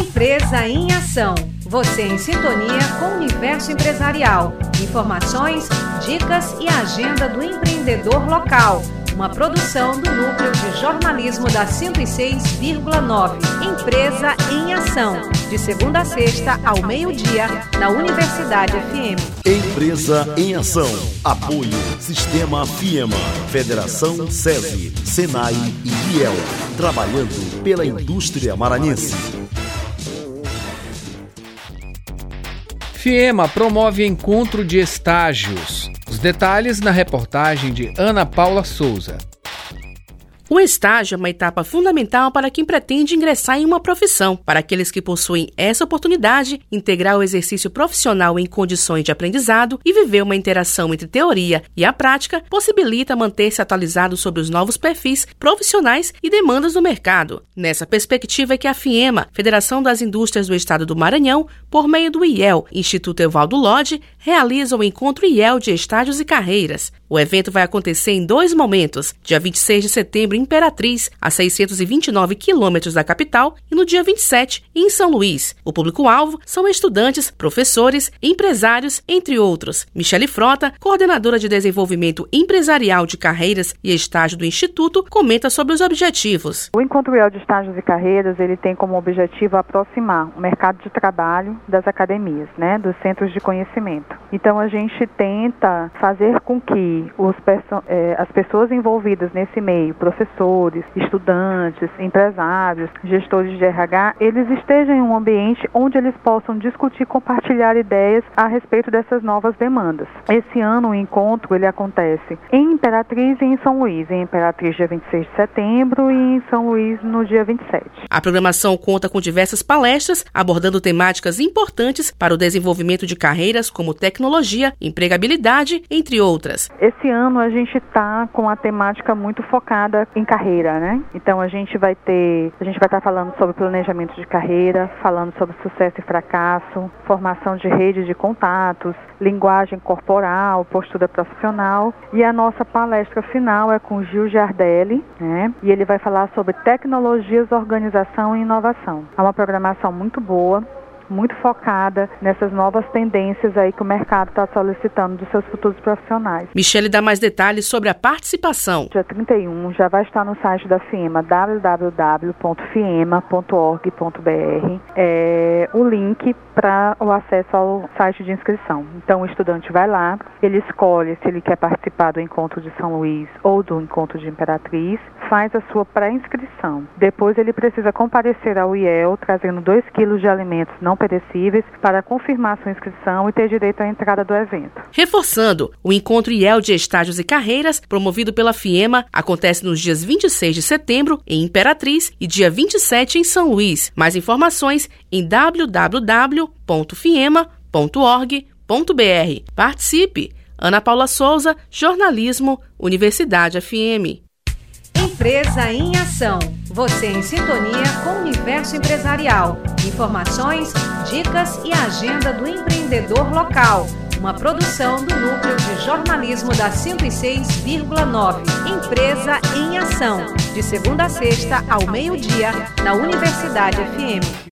Empresa em Ação. Você em sintonia com o universo empresarial. Informações, dicas e agenda do empreendedor local. Uma produção do Núcleo de Jornalismo da 106,9. Empresa em Ação. De segunda a sexta, ao meio-dia, na Universidade FM. Empresa em Ação. Apoio Sistema FIEMA, Federação SESI, SENAI e IEL. Trabalhando pela indústria maranhense. FIEMA promove encontro de estágios. Os detalhes na reportagem de Ana Paula Souza. O estágio é uma etapa fundamental para quem pretende ingressar em uma profissão. Para aqueles que possuem essa oportunidade, integrar o exercício profissional em condições de aprendizado e viver uma interação entre teoria e a prática possibilita manter-se atualizado sobre os novos perfis profissionais e demandas do mercado. Nessa perspectiva é que a FIEMA, Federação das Indústrias do Estado do Maranhão, por meio do IEL, Instituto Evaldo Lodge, realiza o Encontro IEL de Estágios e Carreiras. O evento vai acontecer em 2 momentos, dia 26 de setembro em Imperatriz, a 629 quilômetros da capital, e no dia 27, em São Luís. O público-alvo são estudantes, professores, empresários, entre outros. Michele Frota, coordenadora de desenvolvimento empresarial de carreiras e estágio do Instituto, comenta sobre os objetivos. O Encontro IEL de Estágios e Carreiras, ele tem como objetivo aproximar o mercado de trabalho das academias, dos centros de conhecimento. Então a gente tenta fazer com que as pessoas envolvidas nesse meio, professores, estudantes, empresários, gestores de RH, eles estejam em um ambiente onde eles possam discutir, compartilhar ideias a respeito dessas novas demandas. Esse ano o encontro ele acontece em Imperatriz e em São Luís. Em Imperatriz dia 26 de setembro e em São Luís no dia 27. A programação conta com diversas palestras abordando temáticas importantes para o desenvolvimento de carreiras como tecnologia, empregabilidade, entre outras. Esse ano a gente está com a temática muito focada em carreira, Então a gente vai estar falando sobre planejamento de carreira, falando sobre sucesso e fracasso, formação de rede de contatos, linguagem corporal, postura profissional. E a nossa palestra final é com Gil Giardelli, E ele vai falar sobre tecnologias, organização e inovação. É uma programação muito boa, muito focada nessas novas tendências aí que o mercado está solicitando dos seus futuros profissionais. Michele dá mais detalhes sobre a participação. Dia 31 já vai estar no site da FIEMA, www.fiema.org.br, o link para o acesso ao site de inscrição. Então o estudante vai lá, ele escolhe se ele quer participar do encontro de São Luís ou do encontro de Imperatriz, faz a sua pré-inscrição. Depois ele precisa comparecer ao IEL trazendo 2 quilos de alimentos não perecíveis para confirmar sua inscrição e ter direito à entrada do evento. Reforçando, o Encontro IEL de Estágios e Carreiras, promovido pela FIEMA, acontece nos dias 26 de setembro em Imperatriz e dia 27 em São Luís. Mais informações em www.fiema.org.br. Participe! Ana Paula Souza, Jornalismo, Universidade FM. Empresa em Ação. Você em sintonia com o universo empresarial. Informações, dicas e agenda do empreendedor local. Uma produção do Núcleo de Jornalismo da 106,9. Empresa em Ação. De segunda a sexta, ao meio-dia, na Universidade FM.